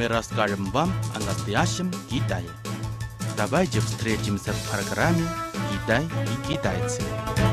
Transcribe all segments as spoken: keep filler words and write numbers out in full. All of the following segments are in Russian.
мы расскажем вам о настоящем Китае. Давайте встретимся в программе «Китай и китайцы».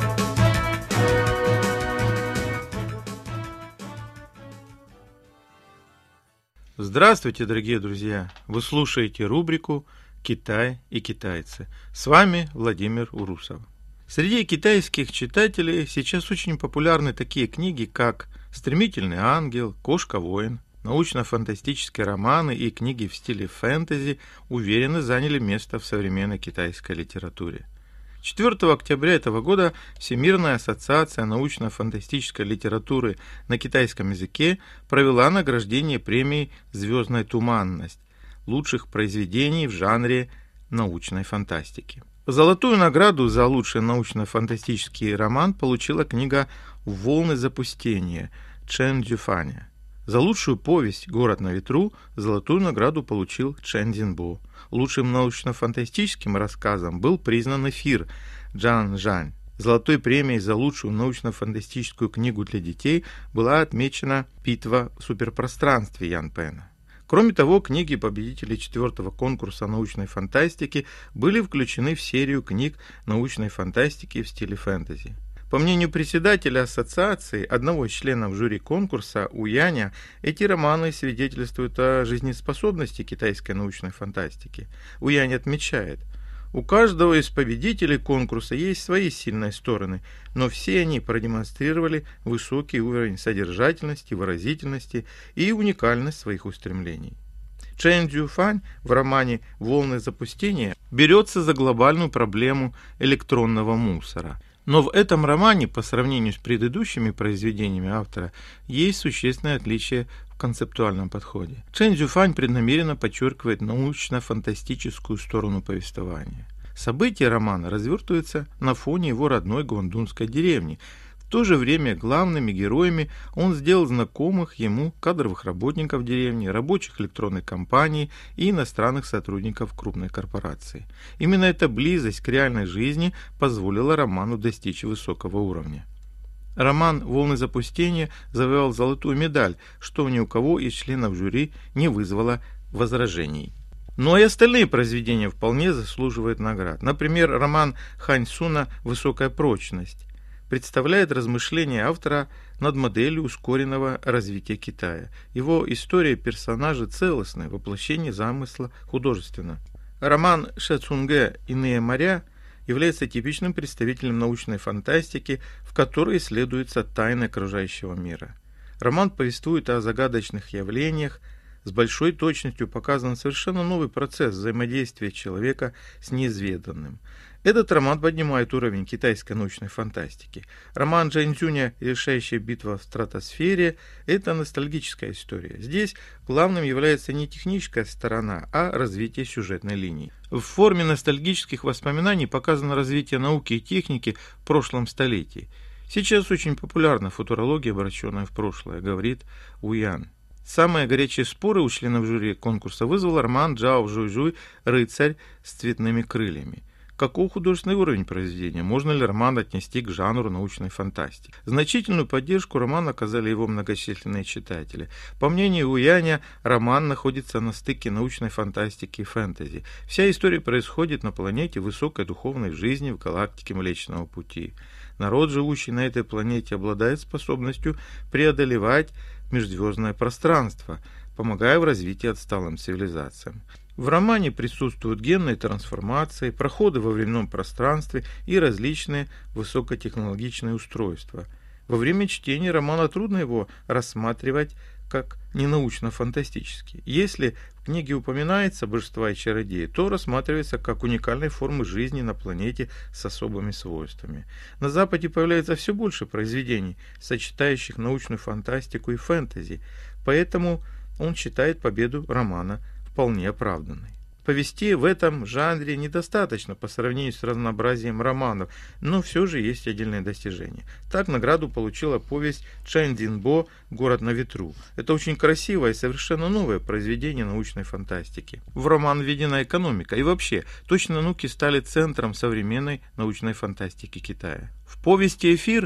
Здравствуйте, дорогие друзья! Вы слушаете рубрику «Китай и китайцы». С вами Владимир Урусов. Среди китайских читателей сейчас очень популярны такие книги, как «Стремительный ангел», «Кошка-воин». Научно-фантастические романы и книги в стиле фэнтези уверенно заняли место в современной китайской литературе. четвёртого октября этого года Всемирная ассоциация научно-фантастической литературы на китайском языке провела награждение премии «Звездная туманность» лучших произведений в жанре научной фантастики. Золотую награду за лучший научно-фантастический роман получила книга «Волны запустения» Чен Цзюфаня. За лучшую повесть «Город на ветру» золотую награду получил Чжэн Цзиньбо. Лучшим научно-фантастическим рассказом был признан «Эфир» Джан Жань. Золотой премией за лучшую научно-фантастическую книгу для детей была отмечена «Битва в суперпространстве» Ян Пэна. Кроме того, книги победителей четвертого конкурса научной фантастики были включены в серию книг научной фантастики в стиле фэнтези. По мнению председателя ассоциации, одного из членов жюри конкурса, Уяня, эти романы свидетельствуют о жизнеспособности китайской научной фантастики. Уянь отмечает, у каждого из победителей конкурса есть свои сильные стороны, но все они продемонстрировали высокий уровень содержательности, выразительности и уникальность своих устремлений. Чжэн Цзюфань в романе «Волны запустения» берется за глобальную проблему электронного мусора. Но в этом романе, по сравнению с предыдущими произведениями автора, есть существенное отличие в концептуальном подходе. Чжэн Цзюфань преднамеренно подчеркивает научно-фантастическую сторону повествования. События романа развертываются на фоне его родной гуандунской деревни. В то же время главными героями он сделал знакомых ему кадровых работников деревни, рабочих электронной компании и иностранных сотрудников крупной корпорации. Именно эта близость к реальной жизни позволила роману достичь высокого уровня. Роман «Волны запустения» завоевал золотую медаль, что ни у кого из членов жюри не вызвало возражений. Но и остальные произведения вполне заслуживают наград. Например, роман Хань Суна «Высокая прочность» представляет размышления автора над моделью ускоренного развития Китая. Его история персонажей целостны, воплощение замысла художественно. Роман Ше Цунгэ «Иные моря» является типичным представителем научной фантастики, в которой исследуется тайны окружающего мира. Роман повествует о загадочных явлениях, с большой точностью показан совершенно новый процесс взаимодействия человека с неизведанным. Этот роман поднимает уровень китайской научной фантастики. Роман Чжэн Цзюня «Решающая битва в стратосфере» – это ностальгическая история. Здесь главным является не техническая сторона, а развитие сюжетной линии. В форме ностальгических воспоминаний показано развитие науки и техники в прошлом столетии. Сейчас очень популярна футурология, обращенная в прошлое, говорит Уян. Самые горячие споры у членов жюри конкурса вызвал роман Джао Жуйжуй «Рыцарь с цветными крыльями». Каков художественный уровень произведения? Можно ли роман отнести к жанру научной фантастики? Значительную поддержку роману оказали его многочисленные читатели. По мнению Уяня, роман находится на стыке научной фантастики и фэнтези. Вся история происходит на планете высокой духовной жизни в галактике Млечного Пути. Народ, живущий на этой планете, обладает способностью преодолевать межзвездное пространство, помогая в развитии отсталым цивилизациям. В романе присутствуют генные трансформации, проходы во временном пространстве и различные высокотехнологичные устройства. Во время чтения романа трудно его рассматривать как ненаучно-фантастический. Если в книге упоминается божества и чародеи, то рассматривается как уникальной формы жизни на планете с особыми свойствами. На Западе появляется все больше произведений, сочетающих научную фантастику и фэнтези, поэтому он считает победу романа вполне оправданной. Повестей в этом жанре недостаточно по сравнению с разнообразием романов, но все же есть отдельные достижения. Так награду получила повесть Чжэн Цзиньбо «Город на ветру». Это очень красивое и совершенно новое произведение научной фантастики. В роман введена экономика, и вообще точные науки стали центром современной научной фантастики Китая. В повести «Эфир»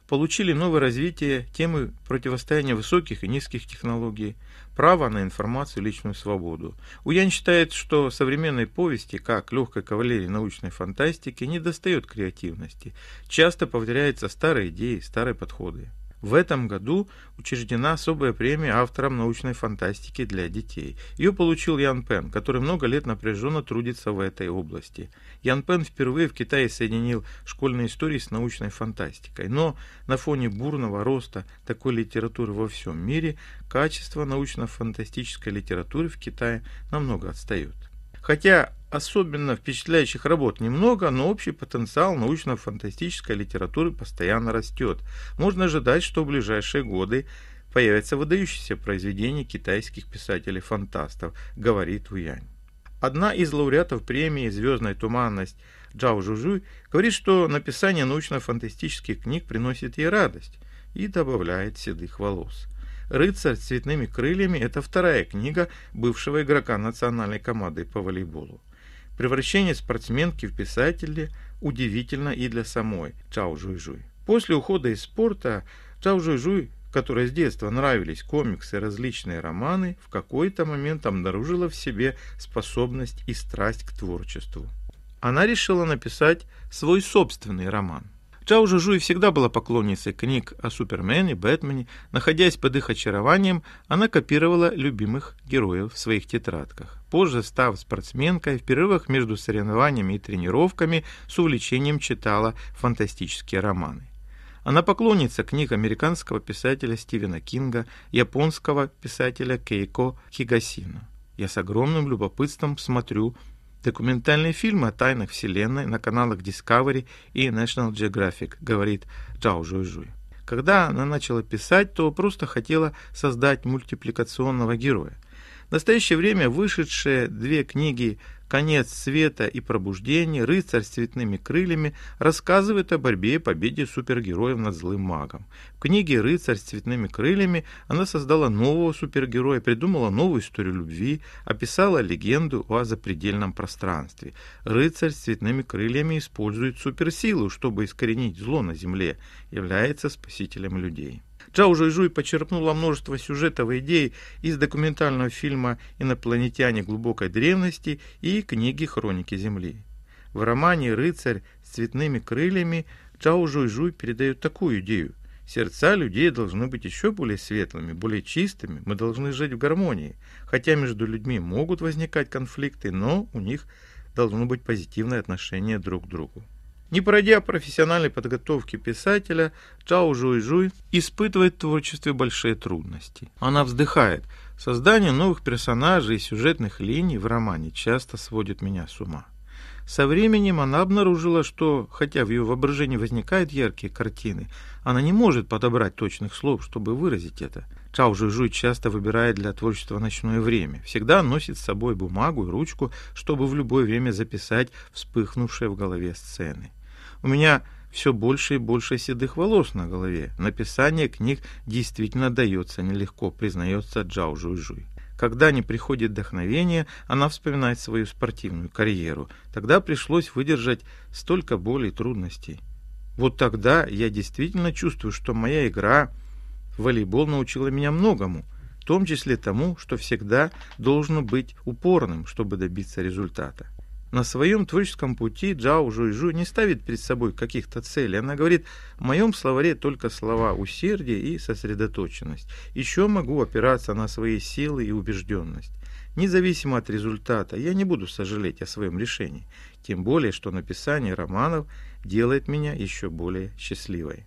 получили новое развитие темы противостояния высоких и низких технологий, право на информацию и личную свободу. Уян считает, что современной повести, как легкой кавалерии научной фантастики, недостает креативности. Часто повторяются старые идеи, старые подходы. В этом году учреждена особая премия авторам научной фантастики для детей. Ее получил Ян Пен, который много лет напряженно трудится в этой области. Ян Пен впервые в Китае соединил школьные истории с научной фантастикой. Но на фоне бурного роста такой литературы во всем мире качество научно-фантастической литературы в Китае намного отстает. Хотя особенно впечатляющих работ немного, но общий потенциал научно-фантастической литературы постоянно растет. Можно ожидать, что в ближайшие годы появятся выдающиеся произведения китайских писателей-фантастов, говорит Уянь. Одна из лауреатов премии «Звездная туманность» Чжао Жужуй говорит, что написание научно-фантастических книг приносит ей радость, и добавляет седых волос. «Рыцарь с цветными крыльями» – это вторая книга бывшего игрока национальной команды по волейболу. Превращение спортсменки в писателя удивительно и для самой Чжао Жуйжуй. После ухода из спорта Чжао Жуйжуй, которой с детства нравились комиксы и различные романы, в какой-то момент обнаружила в себе способность и страсть к творчеству. Она решила написать свой собственный роман. Чжао Жуйжуй всегда была поклонницей книг о Супермене, Бэтмене. Находясь под их очарованием, она копировала любимых героев в своих тетрадках. Позже, став спортсменкой, в перерывах между соревнованиями и тренировками с увлечением читала фантастические романы. Она поклонница книг американского писателя Стивена Кинга, японского писателя Кейко Хигасина. Я с огромным любопытством смотрю документальные фильмы о тайнах Вселенной на каналах Discovery и National Geographic, говорит Чжао Жуйжуй. Когда она начала писать, то просто хотела создать мультипликационного героя. В настоящее время вышедшие две книги «Конец света» и «Пробуждение», «Рыцарь с цветными крыльями» рассказывают о борьбе и победе супергероев над злым магом. В книге «Рыцарь с цветными крыльями» она создала нового супергероя, придумала новую историю любви, описала легенду о запредельном пространстве. Рыцарь с цветными крыльями использует суперсилу, чтобы искоренить зло на земле, является спасителем людей. Чжао Жуйжуй почерпнула множество сюжетов и идей из документального фильма «Инопланетяне глубокой древности» и книги «Хроники Земли». В романе «Рыцарь с цветными крыльями» Чжао Жуйжуй передает такую идею. Сердца людей должны быть еще более светлыми, более чистыми, мы должны жить в гармонии. Хотя между людьми могут возникать конфликты, но у них должно быть позитивное отношение друг к другу. Не пройдя профессиональной подготовки писателя, Чжао Жуйжуй испытывает в творчестве большие трудности. Она вздыхает. Создание новых персонажей и сюжетных линий в романе часто сводит меня с ума. Со временем она обнаружила, что, хотя в ее воображении возникают яркие картины, она не может подобрать точных слов, чтобы выразить это. Чжао Жуйжуй часто выбирает для творчества ночное время. Всегда носит с собой бумагу и ручку, чтобы в любое время записать вспыхнувшие в голове сцены. У меня все больше и больше седых волос на голове. Написание книг действительно дается нелегко, признается Чжао Жуйжуй. Когда не приходит вдохновение, она вспоминает свою спортивную карьеру. Тогда пришлось выдержать столько боли и трудностей. Вот тогда я действительно чувствую, что моя игра в волейбол научила меня многому, в том числе тому, что всегда должно быть упорным, чтобы добиться результата. На своем творческом пути Чжао Жуйжуй не ставит перед собой каких-то целей. Она говорит, в моем словаре только слова усердие и сосредоточенность. Еще могу опираться на свои силы и убежденность. Независимо от результата, я не буду сожалеть о своем решении. Тем более, что написание романов делает меня еще более счастливой.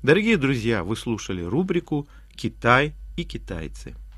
Дорогие друзья, вы слушали рубрику «Китай и китайцы».